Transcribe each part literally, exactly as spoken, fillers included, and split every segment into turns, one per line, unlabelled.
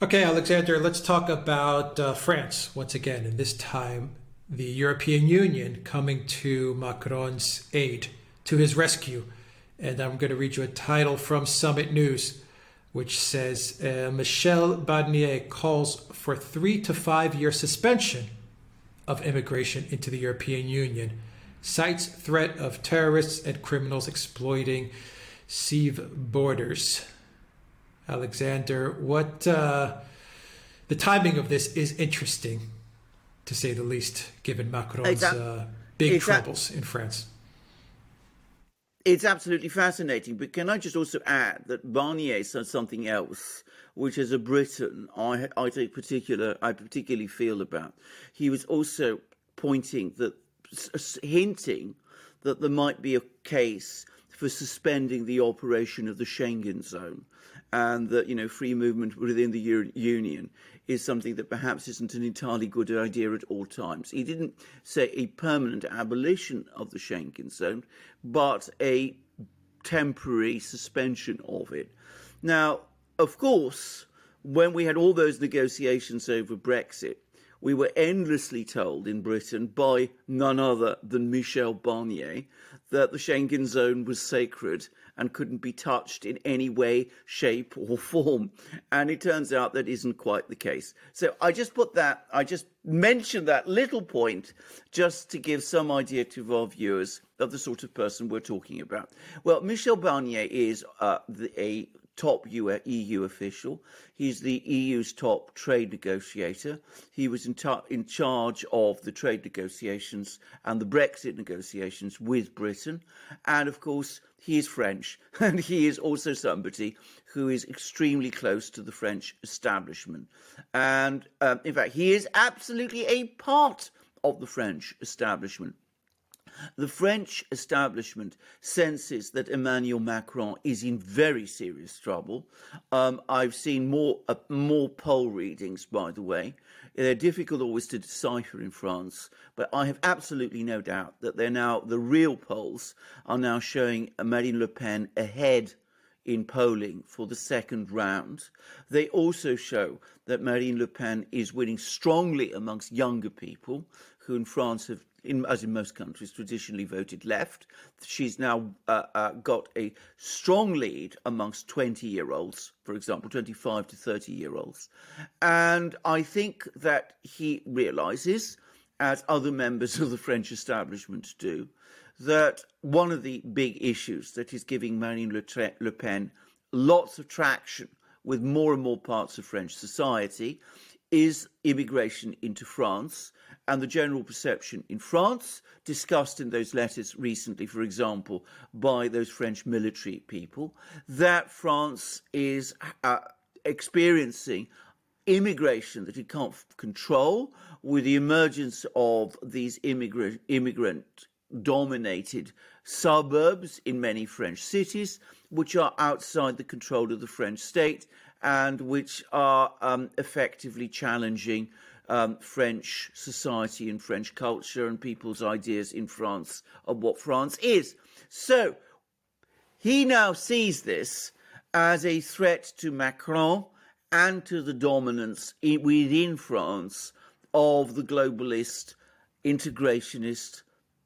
Okay, Alexander, let's talk about uh, France once again, and this time the European Union coming to Macron's aid, to his rescue. And I'm going to read you a title from Summit News, which says uh, Michel Barnier calls for three to five year suspension of immigration into the European Union, cites threat of terrorists and criminals exploiting sieve borders. Alexander, what uh, the timing of this is interesting, to say the least, given Macron's uh, big troubles in France.
It's absolutely fascinating, but can I just also add that Barnier said something else, which as a Briton, I, I take particular, I particularly feel about. He was also pointing that, hinting that there might be a case for suspending the operation of the Schengen zone, and that, you know, free movement within the Euro- Union is something that perhaps isn't an entirely good idea at all times. He didn't say a permanent abolition of the Schengen zone, but a temporary suspension of it. Now, of course, when we had all those negotiations over Brexit, we were endlessly told in Britain by none other than Michel Barnier that the Schengen zone was sacred and couldn't be touched in any way, shape or form. And it turns out that isn't quite the case. So I just put that, I just mentioned that little point just to give some idea to our viewers of the sort of person we're talking about. Well, Michel Barnier is uh, the, a top E U official. He's the E U's top trade negotiator. He was in, ta- in charge of the trade negotiations and the Brexit negotiations with Britain. And of course, he is French, and he is also somebody who is extremely close to the French establishment. And um, in fact, he is absolutely a part of the French establishment. The French establishment senses that Emmanuel Macron is in very serious trouble. Um, I've seen more uh, more poll readings, by the way. They're difficult always to decipher in France, but I have absolutely no doubt that they're now, the real polls are now showing Marine Le Pen ahead in polling for the second round. They also show that Marine Le Pen is winning strongly amongst younger people who in France have, in, as in most countries, traditionally voted left. She's now uh, uh, got a strong lead amongst twenty-year-olds, for example, twenty-five to thirty-year-olds. And I think that he realises, as other members of the French establishment do, that one of the big issues that is giving Marine Le Pen lots of traction with more and more parts of French society is immigration into France, and the general perception in France, discussed in those letters recently, for example, by those French military people, that France is uh, experiencing immigration that it can't f- control, with the emergence of these immigrant immigrant dominated suburbs in many French cities, which are outside the control of the French state and which are um, effectively challenging um, French society and French culture and people's ideas in France of what France is. So he now sees this as a threat to Macron and to the dominance in, within France of the globalist, integrationist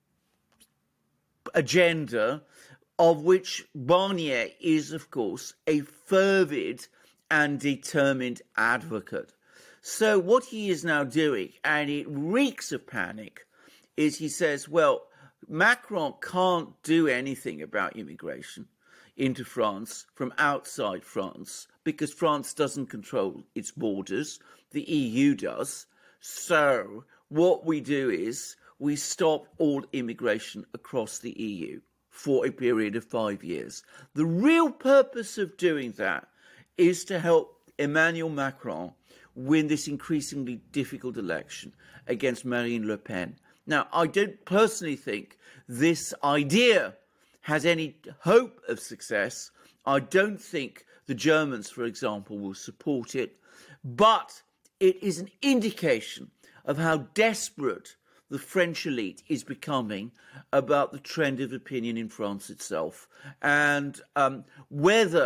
agenda, of which Barnier is, of course, a fervid and determined advocate. So what he is now doing, and it reeks of panic, is he says, well, Macron can't do anything about immigration into France from outside France because France doesn't control its borders. The E U does. So what we do is we stop all immigration across the E U for a period of five years. The real purpose of doing that is to help Emmanuel Macron win this increasingly difficult election against Marine Le Pen. Now, I don't personally think this idea has any hope of success. I don't think the Germans, for example, will support it, but it is an indication of how desperate the French elite is becoming about the trend of opinion in France itself, and um, whether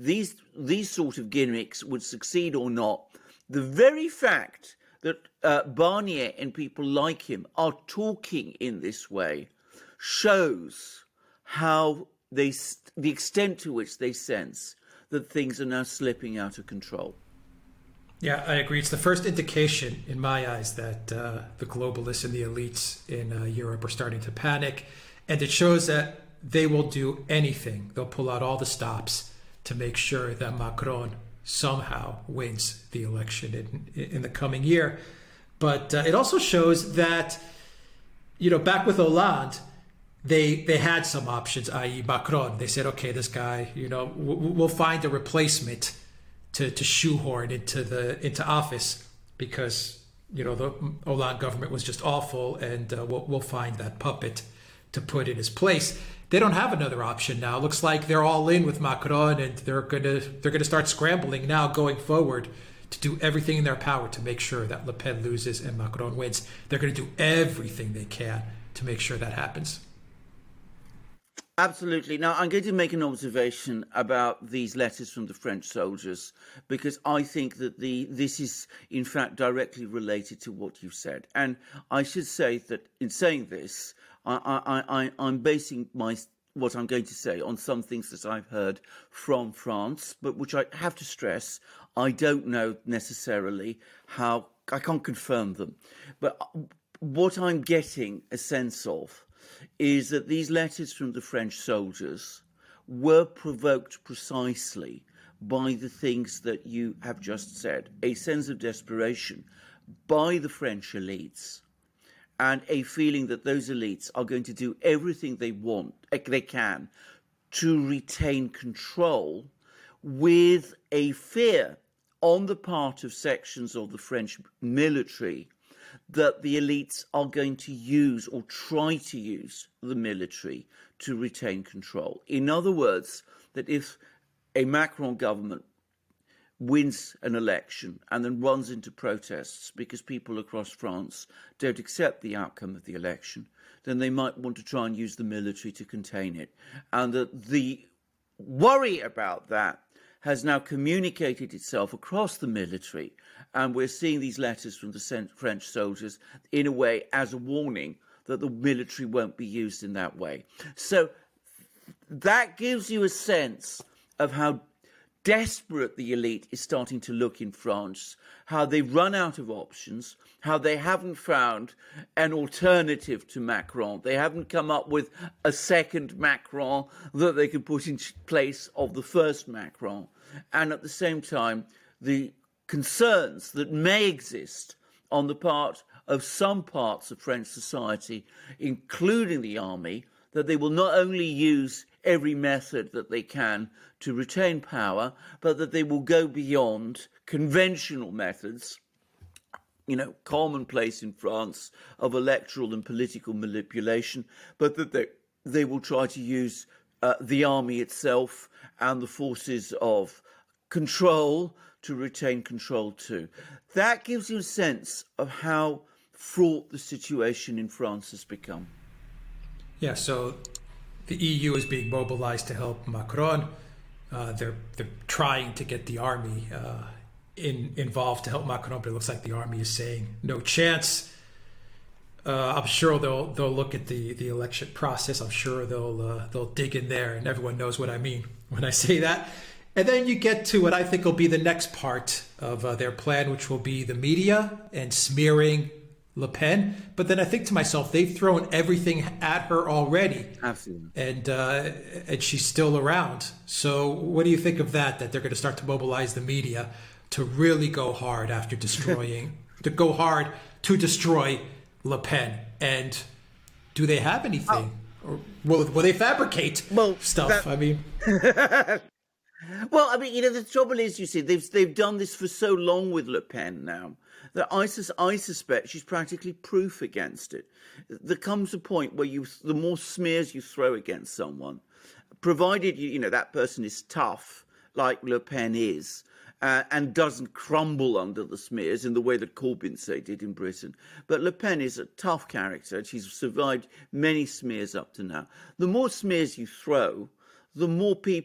these these sort of gimmicks would succeed or not, the very fact that uh, Barnier and people like him are talking in this way shows how they, the extent to which they sense that things are now slipping out of control.
Yeah, I agree. It's the first indication, in my eyes, that uh, the globalists and the elites in uh, Europe are starting to panic. And it shows that they will do anything. They'll pull out all the stops to make sure that Macron somehow wins the election in, in the coming year. But uh, it also shows that, you know, back with Hollande, they they had some options, that is. Macron. They said, okay, this guy, you know, we'll find a replacement to, to shoehorn into the into office because, you know, the Hollande government was just awful, and uh, we'll, we'll find that puppet to put in his place. They don't have another option now. It looks like they're all in with Macron, and they're gonna they're gonna start scrambling now going forward to do everything in their power to make sure that Le Pen loses and Macron wins. They're gonna do everything they can to make sure that happens.
Absolutely. Now, I'm going to make an observation about these letters from the French soldiers, because I think that the this is, in fact, directly related to what you said. And I should say that in saying this, I, I, I, I'm basing my what I'm going to say on some things that I've heard from France, but which I have to stress, I don't know necessarily how, I can't confirm them. But what I'm getting a sense of is that these letters from the French soldiers were provoked precisely by the things that you have just said, a sense of desperation by the French elites, and a feeling that those elites are going to do everything they want, they can, to retain control, with a fear on the part of sections of the French military that the elites are going to use or try to use the military to retain control. In other words, that if a Macron government wins an election and then runs into protests because people across France don't accept the outcome of the election, then they might want to try and use the military to contain it. And that the worry about that has now communicated itself across the military, and we're seeing these letters from the French soldiers in a way as a warning that the military won't be used in that way. So that gives you a sense of how desperate the elite is starting to look in France, how they've run out of options, how they haven't found an alternative to Macron. They haven't come up with a second Macron that they could put in place of the first Macron. And at the same time, the concerns that may exist on the part of some parts of French society, including the army, that they will not only use every method that they can to retain power, but that they will go beyond conventional methods, you know, commonplace in France, of electoral and political manipulation, but that they, they will try to use uh, the army itself and the forces of control to retain control too. That gives you a sense of how fraught the situation in France has become.
Yeah, so the E U is being mobilized to help Macron. Uh, they're they're trying to get the army uh, in involved to help Macron, but it looks like the army is saying no chance. Uh, I'm sure they'll they'll look at the, the election process. I'm sure they'll uh, they'll dig in there, and everyone knows what I mean when I say that. And then you get to what I think will be the next part of uh, their plan, which will be the media and smearing Le Pen. But then I think to myself, they've thrown everything at her already.
Absolutely.
And uh, and she's still around. So what do you think of that, that they're going to start to mobilize the media to really go hard after destroying, to go hard to destroy Le Pen? And do they have anything? Oh. Or will, will they fabricate
well,
stuff?
That...
I mean...
Well, I mean, you know, the trouble is, you see, they've they've done this for so long with Le Pen now that I, sus- I suspect she's practically proof against it. There comes a point where you, the more smears you throw against someone, provided you, you know, that person is tough, like Le Pen is, uh, and doesn't crumble under the smears in the way that Corbyn, say, did in Britain. But Le Pen is a tough character. She's survived many smears up to now. The more smears you throw, the more people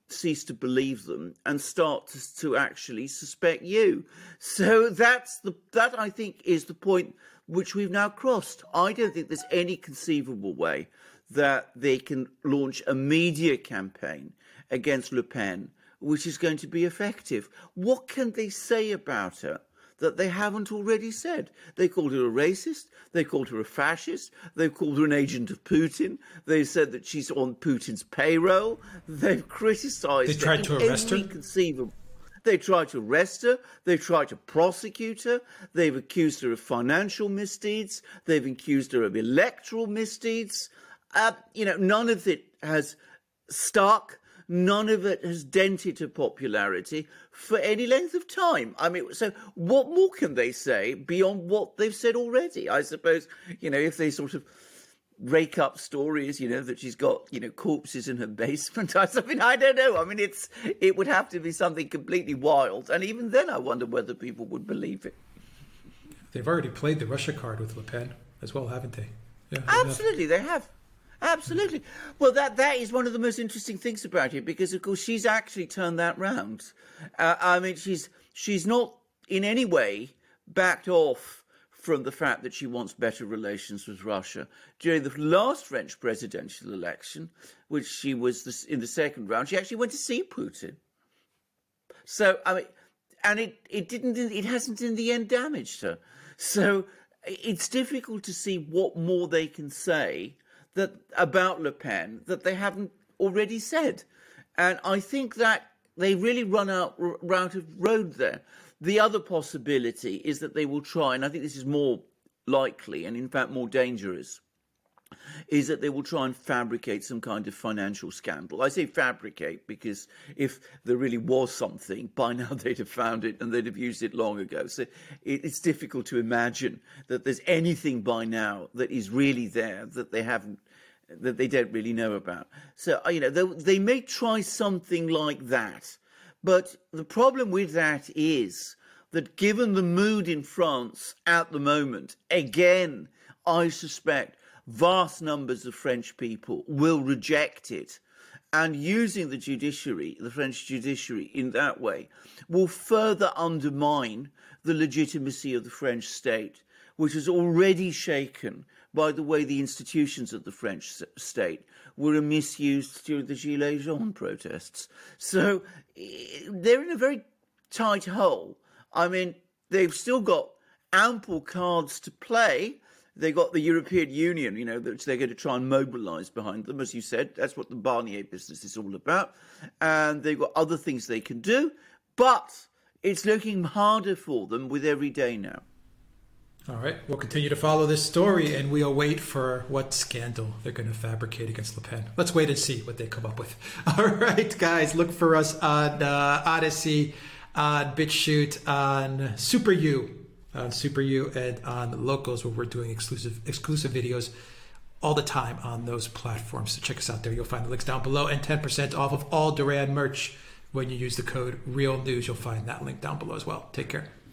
cease to believe them and start to, to actually suspect you. So that's the that I think is the point which we've now crossed. I don't think there's any conceivable way that they can launch a media campaign against Le Pen which is going to be effective. What can they say about her that they haven't already said? They called her a racist. They called her a fascist. They've called her an agent of Putin. They said that she's on Putin's payroll. They've criticised her.
They tried to arrest her?
Conceivable. They tried to arrest her. They've tried to prosecute her. They've accused her of financial misdeeds. They've accused her of electoral misdeeds. Uh, you know, none of it has stuck. None of it has dented her popularity for any length of time. I mean, so what more can they say beyond what they've said already? I suppose, you know, if they sort of rake up stories, you know, that she's got, you know, corpses in her basement or something, I don't know. I mean, it's it would have to be something completely wild. And even then, I wonder whether people would believe it.
They've already played the Russia card with Le Pen as well, haven't they?
Yeah, absolutely, they have. Absolutely. Well, that that is one of the most interesting things about it, because, of course, she's actually turned that round. Uh, I mean, she's she's not in any way backed off from the fact that she wants better relations with Russia. During the last French presidential election, which she was in the second round, she actually went to see Putin. So, I mean, and it, it didn't, it hasn't in the end damaged her. So it's difficult to see what more they can say that about Le Pen that they haven't already said. And I think that they really run out, out of road there. The other possibility is that they will try, and I think this is more likely and in fact more dangerous, is that they will try and fabricate some kind of financial scandal. I say fabricate because if there really was something, by now they'd have found it and they'd have used it long ago. So it's difficult to imagine that there's anything by now that is really there that they haven't, that they don't really know about. So, you know, they, they may try something like that. But the problem with that is that given the mood in France at the moment, again, I suspect vast numbers of French people will reject it. And using the judiciary, the French judiciary in that way, will further undermine the legitimacy of the French state, which is already shaken by the way the institutions of the French state were misused during the Gilets jaunes protests. So they're in a very tight hole. I mean, they've still got ample cards to play. They got the European Union, you know, which they're going to try and mobilise behind them. As you said, that's what the Barnier business is all about. And they've got other things they can do. But it's looking harder for them with every day now.
All right, we'll continue to follow this story, and we'll wait for what scandal they're going to fabricate against Le Pen. Let's wait and see what they come up with. All right, guys, look for us on uh, Odyssey, on BitChute, on SuperU, on SuperU, and on Locals, where we're doing exclusive exclusive videos all the time on those platforms. So check us out there. You'll find the links down below, and ten percent off of all Duran merch when you use the code REALNEWS. You'll find that link down below as well. Take care.